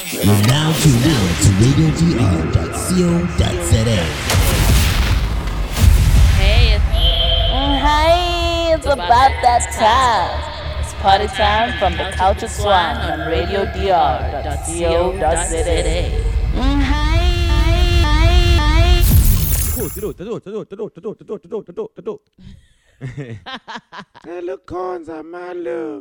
You're now tuned in to radiodr.co.za. Hi, it's about that time. It's party time from the Culture Swan on radiodr.co.za. Lukhonza malo.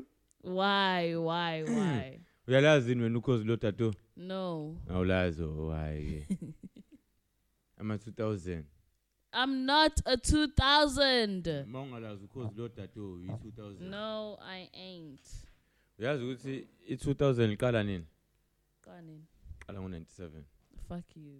Why? Uyalazi yini wena ukhozi lo tattoo? No. Awulazi why? Ama 2000. I'm not a 2000. Mawungalazi ukhozi lo tattoo yi 2000. No, I ain't. Uyazi ukuthi i 2000 iqala nini? Kani. Qala ngo 97. Fuck you.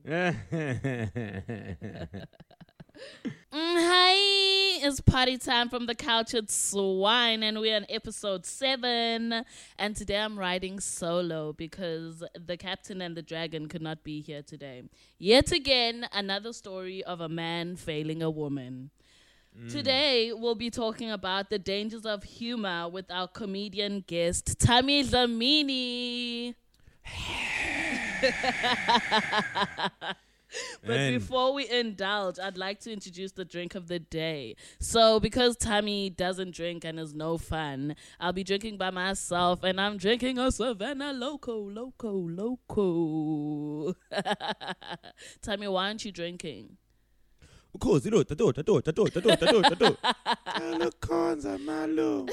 Hi, it's party time from the Cultured Swine, and we're on episode 7. And today I'm riding solo because the captain and the dragon could not be here today. Yet again, another story of a man failing a woman. Today, we'll be talking about the dangers of humor with our comedian guest, Tammy Dlamini. But before we indulge, I'd like to introduce the drink of the day. So because Tammy doesn't drink and is no fun, I'll be drinking by myself, and I'm drinking a Savannah Loco. Tammy, why aren't you drinking? Ukhozi lo tattoo. Lukhonza malo.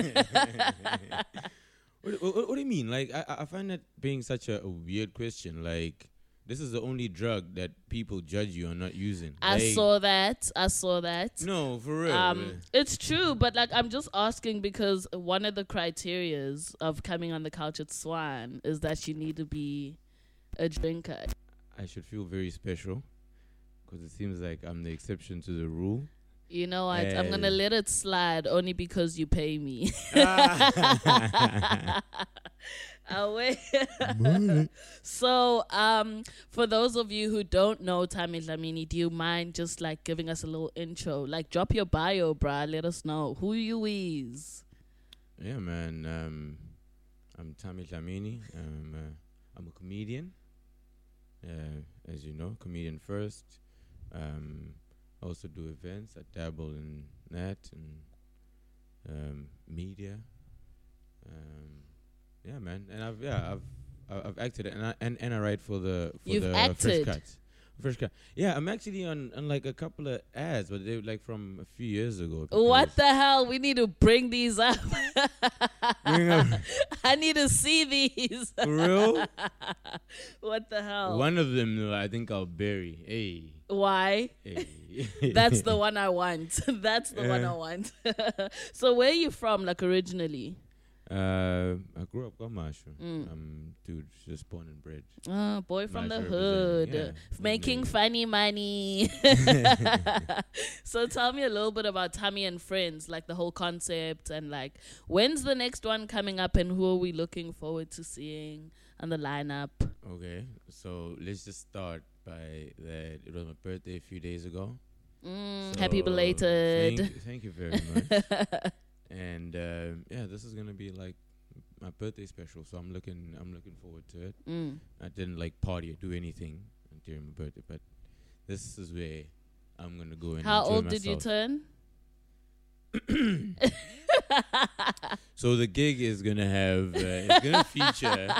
What do you mean? Like, I find that being such a weird question. Like, this is the only drug that people judge you on not using. I saw that. No, for real. It's true, but like I'm just asking because one of the criterias of coming on the Cultured Swan is that you need to be a drinker. I should feel very special because it seems like I'm the exception to the rule. You know what? I'm going to let it slide only because you pay me. So, for those of you who don't know Tammy Dlamini, do you mind just like giving us a little intro? Like, drop your bio, bruh. Let us know who you is. Yeah, man. I'm Tammy Dlamini. I'm a comedian. As you know, comedian first. I also do events. I dabble in that and media. Yeah, man. And I've acted and I write for the acted? Fresh Cut. Yeah, I'm actually on like a couple of ads, but they were like from a few years ago. What the hell? We need to bring these up. I need to see these. For real? What the hell? One of them, though, I think I'll bury. Hey. Why? Hey. That's the one I want. That's the one I want. So where are you from, like originally? I grew up Kamashu. Dude, just born and bred. Oh, boy from the Mashu hood. representing, Making funny money. So tell me a little bit about Tammy and Friends, like the whole concept, and like when's the next one coming up and who are we looking forward to seeing on the lineup? Okay, so let's just start by that. It was my birthday a few days ago. So Happy belated. Thank you very much. And yeah, this is gonna be like my birthday special, so I'm looking forward to it. I didn't like party or do anything during my birthday, but this is where I'm gonna go and How enjoy old myself. did you turn? So the gig is gonna have it's gonna feature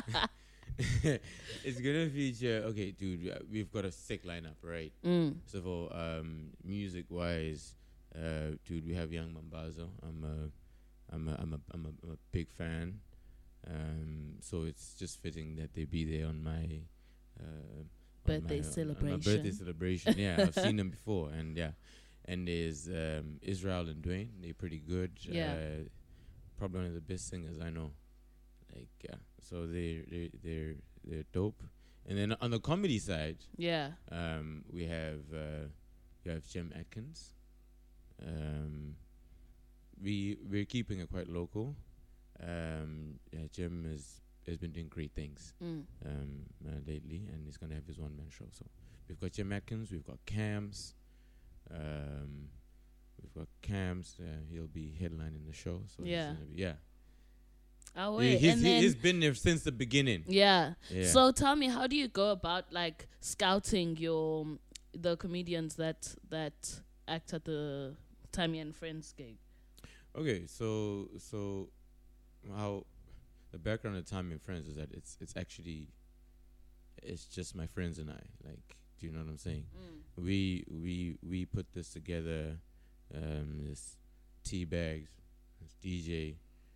okay, dude, we've got a sick lineup, right? So for music wise, dude, we have Young Mambazo. I'm a big fan. So it's just fitting that they be there on my Birthday celebration. On my birthday celebration. Yeah, I've seen them before, and yeah, and there's Israel and Dwayne. They're pretty good. Yeah. Probably one of the best singers I know. Like, yeah, so they're dope. And then on the comedy side, Yeah. we have Jim Atkins. We're keeping it quite local. Yeah, Jim has been doing great things lately, and he's gonna have his one-man show. So we've got Jim Atkins, we've got Cams, he'll be headlining the show. So Yeah. Oh, wait. And then, he's been there since the beginning. yeah. Yeah. So tell me, how do you go about like scouting the comedians that act at the Tammy and Friends gig? Okay, so how the background of Time and Friends is that it's actually it's just my friends and I. Like, do you know what I'm saying? We put this together. This T-Bags, this DJ,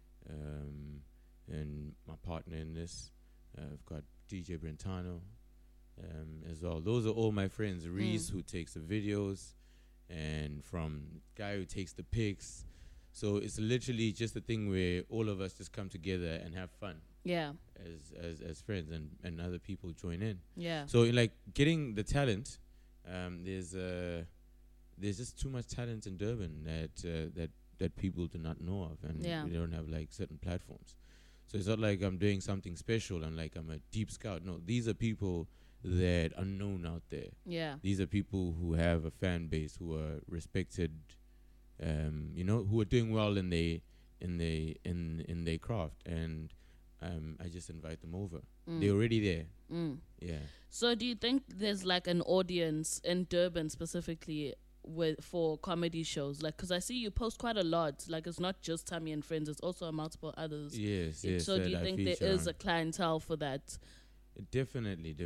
and my partner in this. I've got DJ Brentano as well. Those are all my friends. Reese, who takes the videos, and from guy who takes the pics. So it's literally just a thing where all of us just come together and have fun. Yeah. As friends, and other people join in. Yeah. So like getting the talent, there's just too much talent in Durban that people do not know of, and Yeah. we don't have like certain platforms. So it's not like I'm doing something special and like I'm a deep scout. No, these are people that are known out there. Yeah. These are people who have a fan base, who are respected, who are doing well in their craft, and I just invite them over. They're already there. Yeah. So do you think there's like an audience in Durban specifically for comedy shows? Like, because I see you post quite a lot. Like, it's not just Tammy and Friends, it's also multiple others. Yes. So do you that I think there feature is on. a clientele for that? Definitely.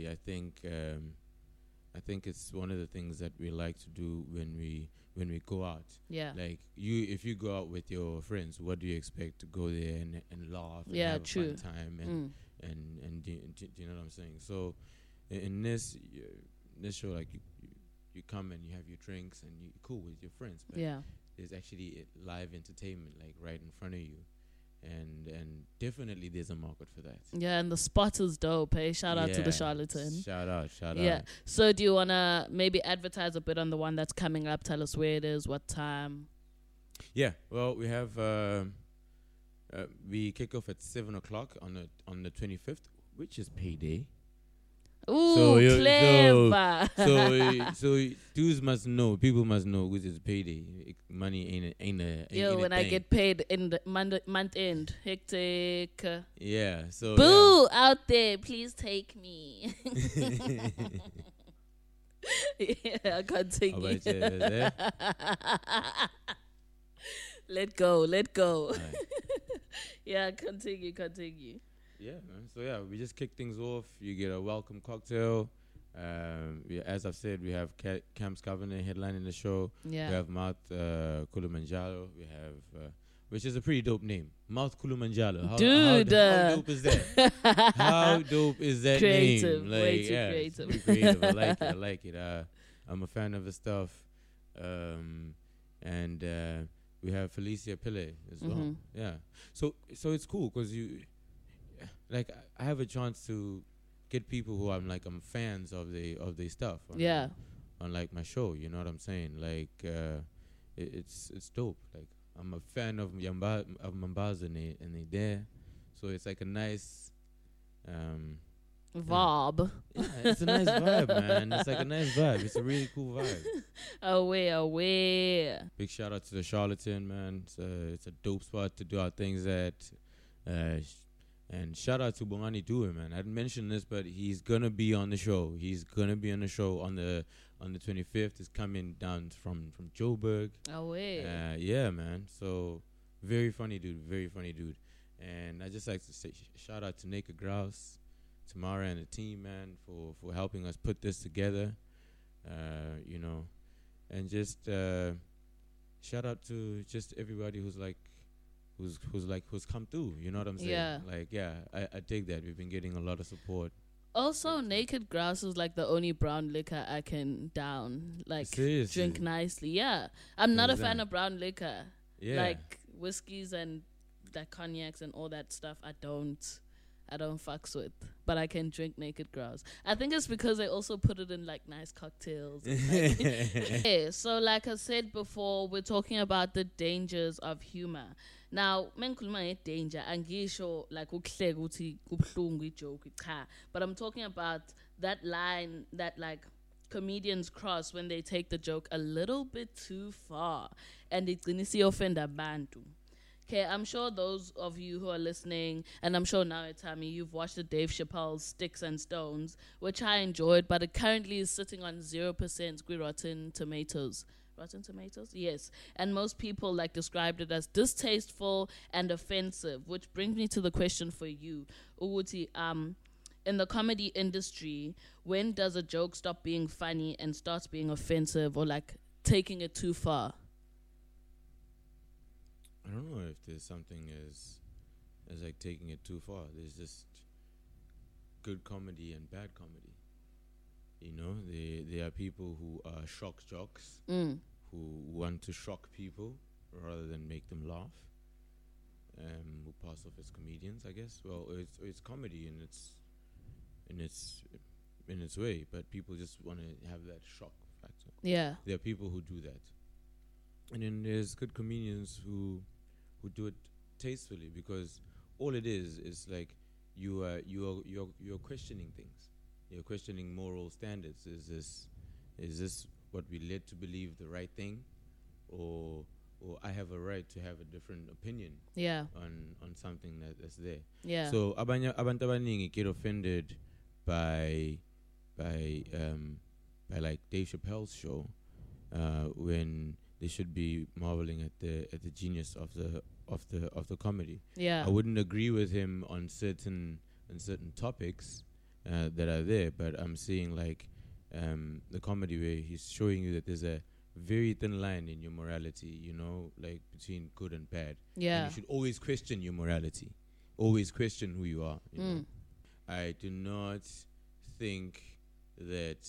I think it's one of the things that we like to do when we go out. Yeah. Like if you go out with your friends, what do you expect? To go there and laugh and Yeah, have true. a fun time and do you know what I'm saying? So in this show, like you come and you have your drinks and you're cool with your friends, but Yeah. there's actually live entertainment like right in front of you. And definitely there's a market for that. Yeah, and the spot is dope. Hey, shout out to the Yeah. Charlatan. Shout out. Yeah. So do you want to maybe advertise a bit on the one that's coming up? Tell us where it is, what time. Yeah. Well, we have we kick off at 7:00 on the 25th, which is payday. Ooh, clever. So dudes must know. People must know which is payday. Money ain't a Yo, when I thing. get paid in the month end, hectic. Yeah. So Boo out there, please take me. Yeah, continue. Alright, yeah. Let go. Alright. Yeah, continue. Yeah, man. So yeah, we just kick things off. You get a welcome cocktail. As I've said, we have Camps Governor headlining the show. Yeah. We have Mouth Kilimanjaro. We have, which is a pretty dope name, Mouth Kilimanjaro. Dude, how dope is that? How dope is that Creative, name? way too it's creative. pretty creative. I like it. I'm a fan of the stuff. And we have Felicia Pillay as well. Yeah. So it's cool because like I have a chance to get people who I'm fans of the stuff. On like my show, you know what I'm saying? Like it's dope. Like I'm a fan of Mambazo and they there, so it's like a nice Vibe. Yeah, it's a nice vibe, man. It's like a nice vibe. It's a really cool vibe. Aware. Big shout out to the Charlatan, man. It's a dope spot to do our things at. And shout out to Bongani Due, man. I didn't mention this, but he's gonna be on the show. He's gonna be on the show on the 25th. He's coming down from Joburg. Aware. Yeah, man. So very funny dude. And I just like to say shout out to Naked Grouse, Tamara and the team, man, for helping us put this together. And just shout out to just everybody who's come through, you know what I'm saying? Yeah. Like, yeah, I dig that. We've been getting a lot of support. Also, Naked Grouse is like the only brown liquor I can down. Like, Seriously? drink nicely. Yeah. I'm not a Who's fan that? of brown liquor. Yeah. Like, whiskeys and like cognacs and all that stuff, I don't fucks with. But I can drink Naked Grouse. I think it's because they also put it in like nice cocktails. And, like, yeah, so like I said before, we're talking about the dangers of humor. Now, mengikhuluma danger, angisho like ukuhleka ukuthi kubuhlungu ijoke cha, but I'm talking about that line that like comedians cross when they take the joke a little bit too far and igcine siyofenda abantu. Okay, I'm sure those of you who are listening, and I'm sure now, Tammy, you've watched the Dave Chappelle Sticks and Stones, which I enjoyed, but it currently is sitting on 0% Rotten Tomatoes. Rotten Tomatoes? Yes. And most people like described it as distasteful and offensive, which brings me to the question for you, Uguti. In the comedy industry, when does a joke stop being funny and starts being offensive or like taking it too far? I don't know if there's something as like taking it too far. There's just good comedy and bad comedy. You know, there are people who are shock jocks, who want to shock people rather than make them laugh. Who pass off as comedians, I guess. Well, it's comedy in its way, but people just want to have that shock factor. Yeah. There are people who do that, and then there's good comedians who do it tastefully, because all it is like you're questioning things. You're questioning moral standards. Is this what we led to believe the right thing, or I have a right to have a different opinion? Yeah. On something that's there. Yeah. So abantu abaningi get offended by like Dave Chappelle's show, when they should be marveling at the genius of the comedy. Yeah. I wouldn't agree with him on certain topics that are there, but I'm seeing like the comedy where he's showing you that there's a very thin line in your morality, you know, like between good and bad. Yeah. And you should always question your morality, always question who you are. You know? I do not think that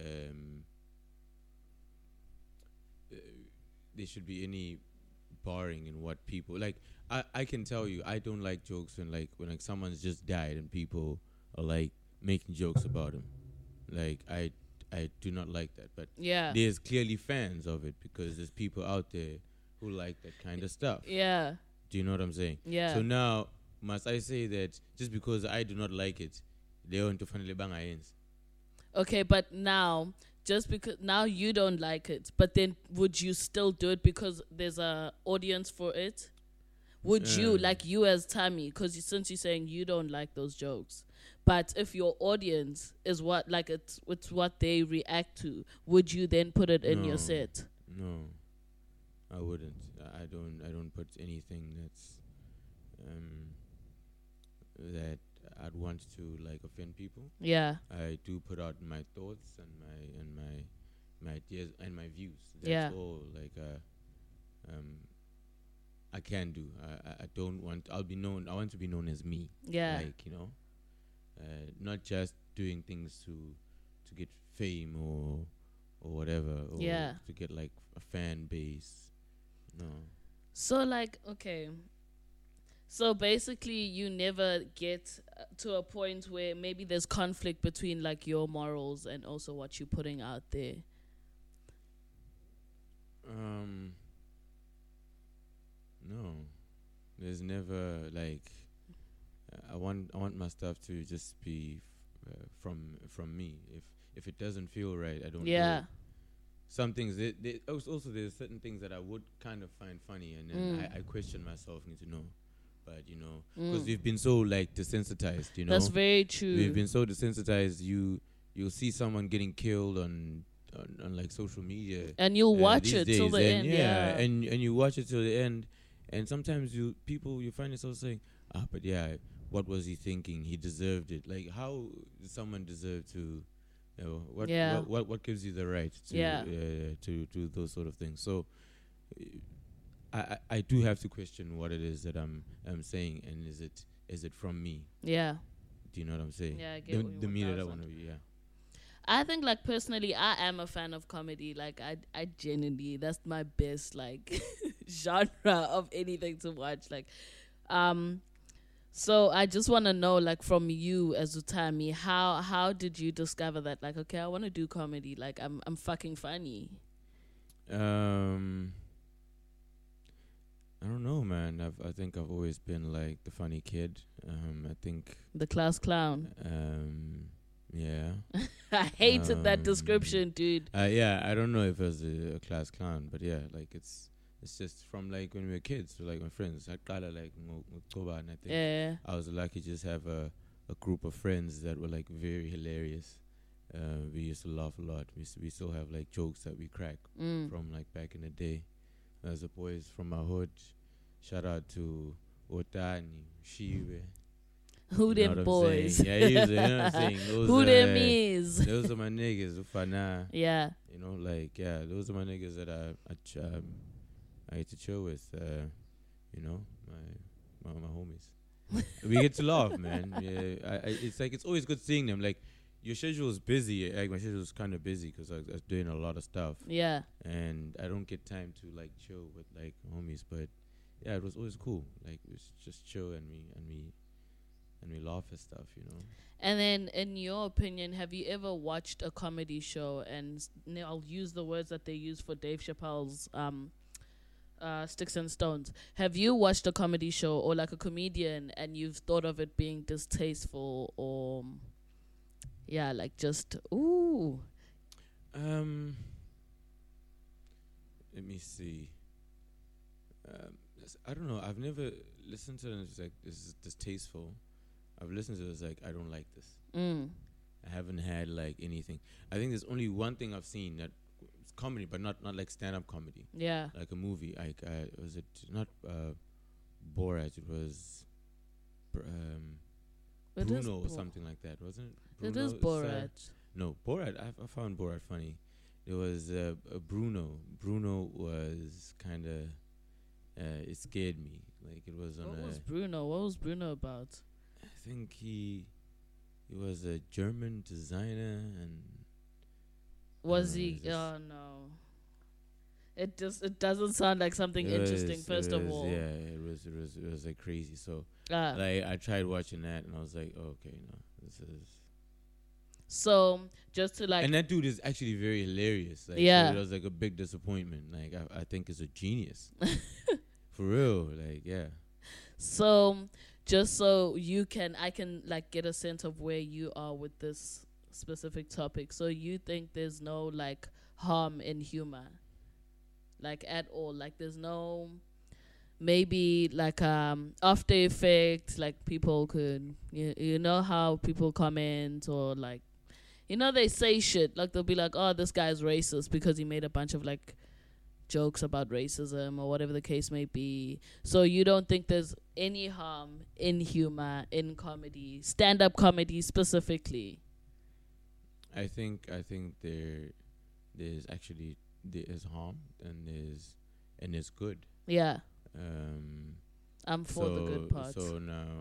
there should be any barring in what people like. I can tell you, I don't like jokes when like someone's just died and people are like making jokes about him. Like I do not like that. But yeah, there's clearly fans of it, because there's people out there who like that kind of stuff. Yeah. Do you know what I'm saying? Yeah. So now, must I say that just because I do not like it, they want to finally bang ends? Okay, but now, just because now you don't like it, but then would you still do it because there's a audience for it? Would you, like you as Tammy, because since you're saying you don't like those jokes, but if your audience is what, like it's what they react to, would you then put it in your set? No, I wouldn't. I don't put anything that's that I'd want to like offend people. Yeah. I do put out my thoughts and my ideas and my views. That's all. Like I can do. I don't want. I'll be known. I want to be known as me. Yeah. Like, you know, not just doing things to get fame or whatever. Or to get like a fan base. No. So like, okay. So basically, you never get to a point where maybe there's conflict between like your morals and also what you're putting out there. No, there's never like. I want my stuff to just be from me. If it doesn't feel right, I don't. Yeah. Do it. Some things. Also, there's certain things that I would kind of find funny, and then I question myself. Need to know. But you know, because we've been so like desensitized, you know. That's very true. We've been so desensitized. You'll see someone getting killed on like social media, and you'll watch it till the end. Yeah, and you watch it till the end, and sometimes you find yourself saying, but yeah, what was he thinking? He deserved it. Like, how does someone deserve to? You know, what gives you the right to to those sort of things? So. I do have to question what it is that I'm saying, and is it from me? Yeah. Do you know what I'm saying? Yeah, I get the me that I want to be. Yeah. I think like personally, I am a fan of comedy. Like I genuinely, that's my best like genre of anything to watch. Like, so I just want to know, like, from you as Utami, how did you discover that? Like, okay, I want to do comedy. Like, I'm fucking funny. I don't know, man. I think I've always been like the funny kid. I think the class clown. Yeah. I hated that description, dude. Yeah, I don't know if it was a class clown, but yeah, like it's It's just from like when we were kids, so like my friends. I kind of like Ngoba, and I think Yeah. I was lucky to just have a group of friends that were like very hilarious. We used to laugh a lot. We still have like jokes that we crack from like back in the day. As the boys from my hood, shout out to Otani, Shive. Who You know them what I'm boys? saying? Yeah, you know what I'm saying? Those, Who them is? Those are my niggas. Ufana. Yeah. You know, like, yeah, those are my niggas that I get to chill with. You know, my homies. We get to laugh, man. Yeah, it's like it's always good seeing them. Like, your schedule is busy. Like, my schedule is kind of busy because I was doing a lot of stuff. Yeah. And I don't get time to like chill with like homies. But yeah, it was always cool. Like, it was just chill and we laugh at stuff, you know. And then, in your opinion, have you ever watched a comedy show? And I'll use the words that they use for Dave Chappelle's Sticks and Stones. Have you watched a comedy show or like a comedian and you've thought of it being distasteful or, yeah, like just, ooh? Let me see. I don't know. I've never listened to it and it's like, this is distasteful. I've listened to it, it's like, I don't like this. I haven't had like anything. I think there's only one thing I've seen that it's comedy, but not like stand-up comedy. Yeah. Like a movie. Like, was it not Borat? It was Bruno or something like that, wasn't it? It is Borat. No, Borat. I found Borat funny. There was Bruno. Bruno was kind of. It scared me. Like, it was on. What was Bruno? What was Bruno about? I think he was a German designer and. Was he? Oh no. It doesn't sound like something interesting. First of all. Yeah, it was like crazy. So like I tried watching that and I was like, oh, okay, no, this is. So just to like. And that dude is actually very hilarious. Like, yeah. So it was like a big disappointment. Like, I think it's a genius. For real, like, yeah. So just so I can like get a sense of where you are with this specific topic. So you think there's no like harm in humor, like at all? Like there's no maybe like after effect, like people could you know how people comment or like they say shit like they'll be like, oh, this guy's racist because he made a bunch of like jokes about racism or whatever the case may be. So you don't think there's any harm in humor, in comedy, stand-up comedy specifically? I think there's actually harm and there's good. Yeah. I'm for the good part. So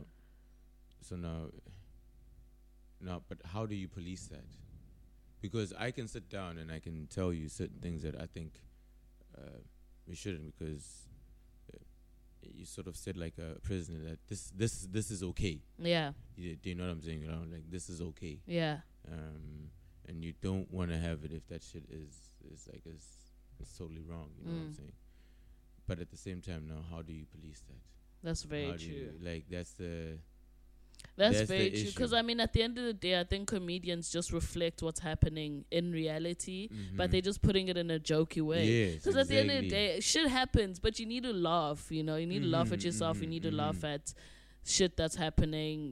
now, but how do you police that? Because I can sit down and I can tell you certain things that I think we shouldn't, because you sort of said like a prisoner that this is okay. Yeah. Do you know what I'm saying? Like, this is okay. Yeah. And you don't want to have it if that shit is totally wrong. You know what I'm saying? But at the same time, now, how do you police that? That's very true. That's very true. Because I mean, at the end of the day, I think comedians just reflect what's happening in reality, but they're just putting it in a jokey way. Because at the end of the day, shit happens, but you need to laugh. You know, you need to laugh at yourself. You need to laugh at shit that's happening.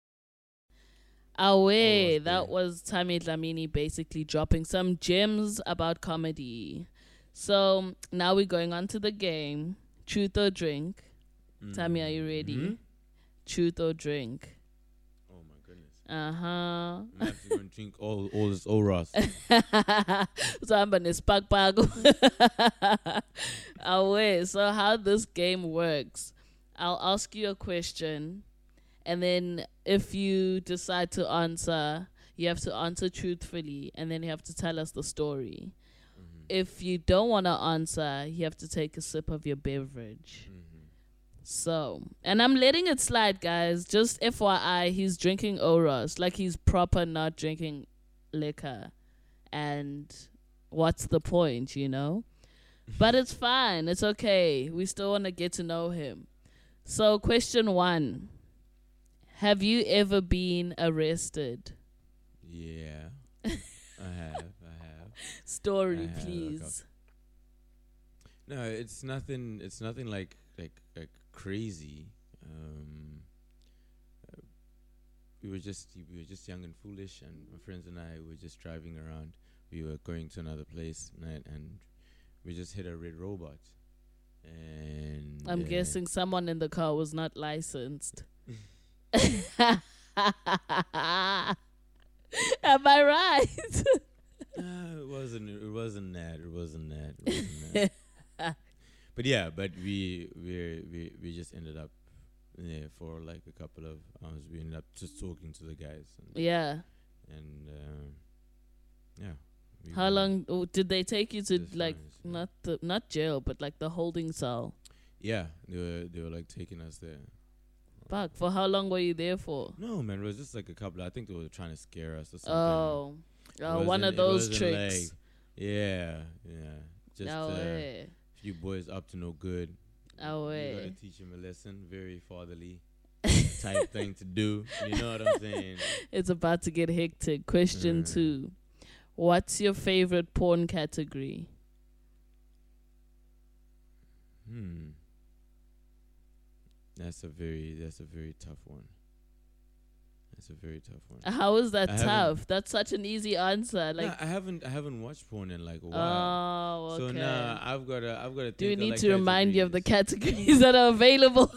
That was Tami Dlamini basically dropping some gems about comedy. So now we're going on to the game. Truth or drink. Tami, are you ready? Truth or drink? Oh my goodness. Uh-huh. I'm have to go and drink all this Oras. So I'm gonna spark bag. So how this game works, I'll ask you a question, and then if you decide to answer, you have to answer truthfully, and then you have to tell us the story. If you don't want to answer, you have to take a sip of your beverage. So, and I'm letting it slide, guys. Just FYI, he's drinking Oros. Like, he's proper not drinking liquor. And what's the point, you know? But it's fine. It's okay. We still want to get to know him. So, question 1. Have you ever been arrested? Yeah. I have. Story, please. No, it's nothing. It's nothing like crazy. We were just young and foolish, and my friends and I were just driving around. We were going to another place, and we just hit a red robot. And I'm guessing someone in the car was not licensed. Am I right? It wasn't. It wasn't that. It wasn't that. It wasn't that. But yeah, we just ended up for like a couple of hours. We ended up just talking to the guys. Yeah. And yeah. How long did they take you to, Just like, fine, not jail, but like the holding cell? Yeah, they were like taking us there. Fuck, for how long were you there for? No, man, it was just like a couple. I think they were trying to scare us or something. Oh, one of It those wasn't tricks. like- yeah. Just No way. few boys up to no good. No You gotta way. teach them a lesson. Very fatherly type thing to do. You know what I'm saying? It's about to get hectic. Question 2. What's your favorite porn category? That's a very tough one. That's a very tough one. How is that I haven't- tough? That's such an easy answer. Nah, Like, I haven't watched porn in like a while. oh, okay. So now I've gotta. Do we think of, need like, to remind you of the categories. categories that are available?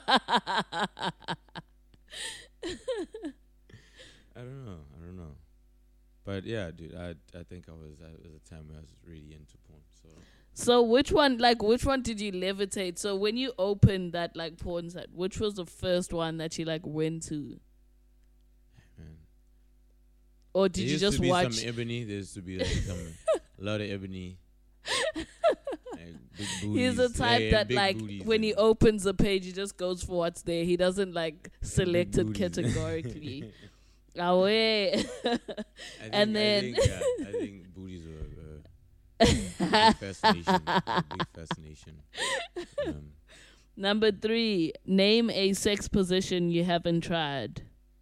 I don't know. But yeah, dude, I think I was at a time where I was really into porn. So which one did you levitate? So when you opened that like porn site, which was the first one that you like went to? Man. Or did There you used just to be watch? some ebony? There used to be like a lot of ebony. Like big He's the booties. type Yeah, that big like booties when he and opens a page, he just goes for what's there. He doesn't like select big it booties. categorically. Away. And then- I think booties were a big fascination. A big fascination. Number 3, name a sex position you haven't tried.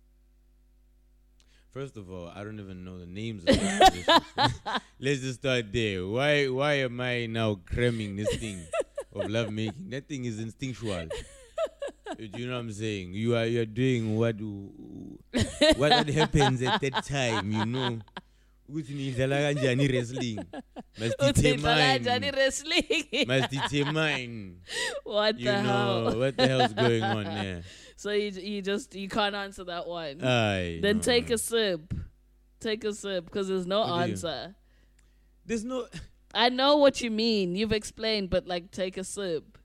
First of all, I don't even know the names of the positions. Let's just start there. Why am I now cramming this thing of love making? That thing is instinctual. Do you know what I'm saying? You are doing what happens at that time, you know. Ukuthi nidlala kanjani wrestling. Must determine. Wrestling. Must determine. What You the hell? know what the hell's going on there. So you can't answer that one. Aye, Then no. take a sip. Take a sip because there's no What do you- answer. There's no. I know what you mean. You've explained, but like take a sip.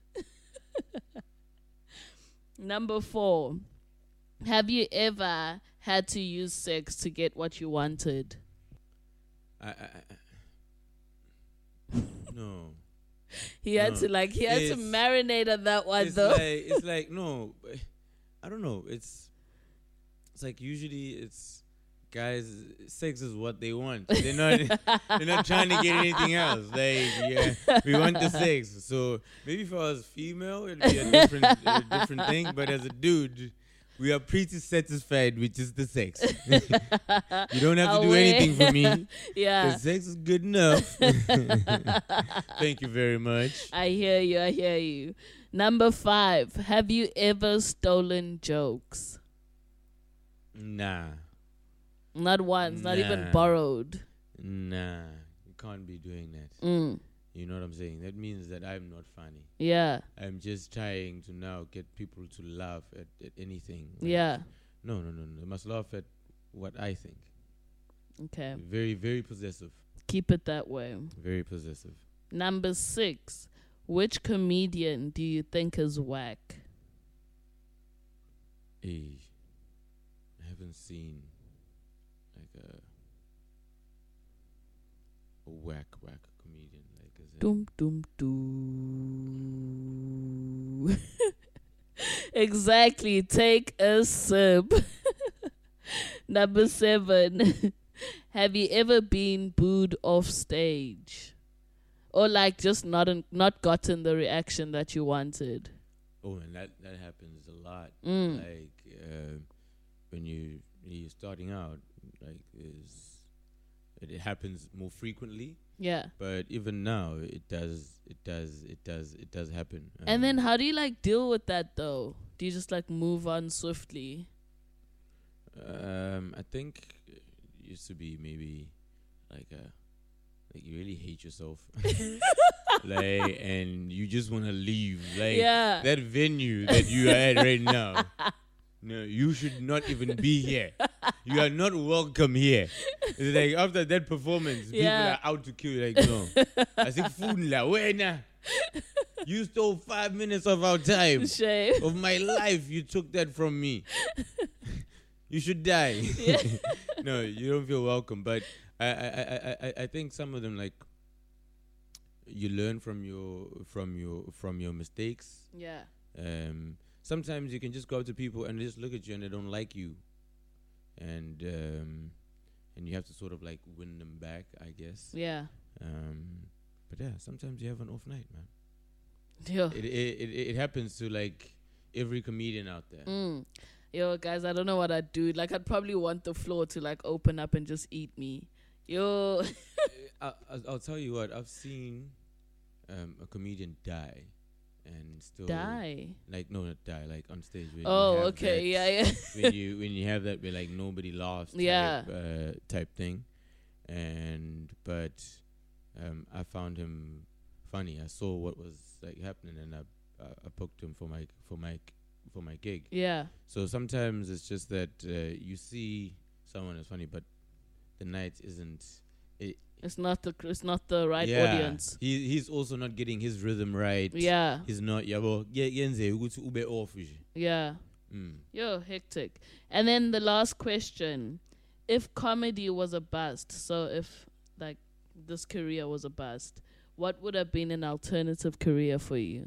Number 4. Have you ever had to use sex to get what you wanted? No. He had No. to It's- marinate on that one It's though. like no. I don't know. It's like usually it's guys. Sex is what they want. They're not trying to get anything else. Like we want the sex. So maybe if I was female, it'd be a different thing. But as a dude, we are pretty satisfied with just the sex. You don't have to do Away. anything for me. Yeah. The sex is good enough. Thank you very much. I hear you. Number 5. Have you ever stolen jokes? Nah. Not once, not even Nah. borrowed. Nah. You can't be doing that. You know what I'm saying? That means that I'm not funny. Yeah. I'm just trying to now get people to laugh at anything. Like, Yeah. No. They must laugh at what I think. Okay. Very, very possessive. Keep it that way. Very possessive. Number 6. Which comedian do you think is whack? Hey, I haven't seen like a whack comedian. Like, is it? Doom doom doo. Exactly. Take a sip. Number 7. Have you ever been booed off stage? Or like just not gotten the reaction that you wanted? Oh, and that happens a lot. Mm. Like when you're starting out, like is it happens more frequently. Yeah. But even now, it does happen. And then how do you like deal with that though? Do you just like move on swiftly? I think it used to be maybe like you really hate yourself, like, and you just want to leave, like that venue that you are at right now. No, you should not even be here. You are not welcome here. It's like after that performance, people are out to kill you. Like, no, I said, where now? You stole 5 minutes of our time, Shame. of my life. You took that from me. You should die. No, you don't feel welcome. But I think some of them, like, you learn from your mistakes. Yeah. Sometimes you can just go up to people and they just look at you and they don't like you, and you have to sort of like win them back, I guess. Yeah. But yeah, sometimes you have an off night, man. Yo. It happens to like every comedian out there. Yo, guys, I don't know what I'd do. Like, I'd probably want the floor to like open up and just eat me. Yo. I'll tell you what, I've seen a comedian die. And still die, like no, not die, like on stage. Okay, yeah. when you have that where like nobody laughs, type thing, but I found him funny. I saw what was like happening, and I booked him for my gig. Yeah. So sometimes it's just that you see someone is funny, but the night isn't. It's not the right audience. He's also not getting his rhythm right. Yeah. He's not. Yeah. Yo, hectic. And then the last question: if comedy was a bust, so if like this career was a bust, what would have been an alternative career for you?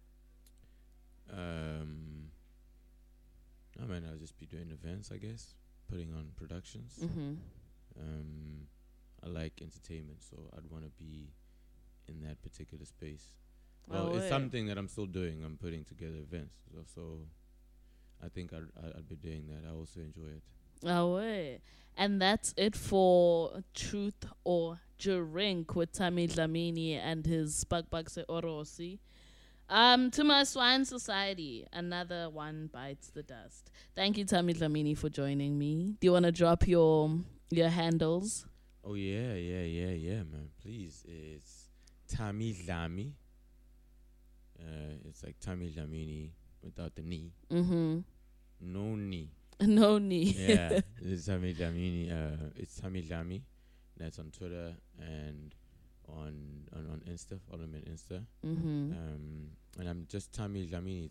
I mean, I'll just be doing events, I guess, putting on productions. I like entertainment, so I'd want to be in that particular space. Well, it's something that I'm still doing. I'm putting together events, so I think I'd be doing that. I also enjoy it. Oh, way. And that's it for Truth or Drink with Tammy Dlamini and his Bakbakse Orosi. To my Swine Society, another one bites the dust. Thank you, Tammy Dlamini, for joining me. Do you want to drop your handles? Oh, yeah, man. Please. It's Tammy Dlami. It's like Tammy Dlamini without the knee. Mm-hmm. No knee. No knee. Yeah, it's Tammy Dlamini. It's Tammy Dlami. That's on Twitter and on Insta. Follow me on Insta. Mm-hmm. And I'm just Tammy Dlamini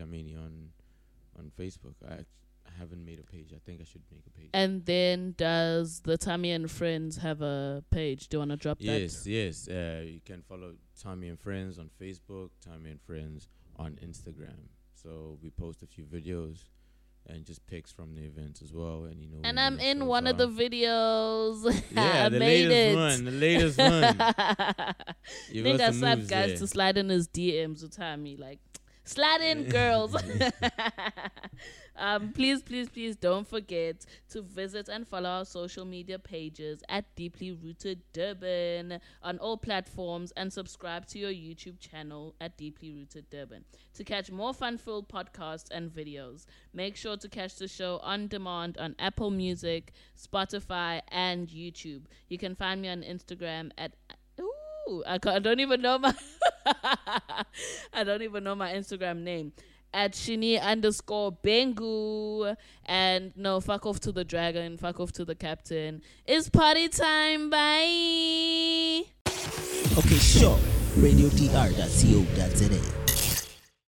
on Facebook. I haven't made a page. I think I should make a page. And then does the Tammy and Friends have a page? Do you want to drop that? Yes. You can follow Tammy and Friends on Facebook, Tammy and Friends on Instagram. So we post a few videos and just pics from the events as well. And I'm in one of the videos. Yeah, the latest one. I think I slapped guys to slide in his DMs with Tammy, like, slide in, girls. Please don't forget to visit and follow our social media pages at Deeply Rooted Durban on all platforms, and subscribe to your YouTube channel at Deeply Rooted Durban to catch more fun-filled podcasts and videos. Make sure to catch the show on demand on Apple Music, Spotify, and YouTube. You can find me on Instagram at I don't even know my Instagram name, at Shini_Bengu. And no, fuck off to the dragon, fuck off to the captain. It's party time, bye. Okay, sure. RadioDR.co.za.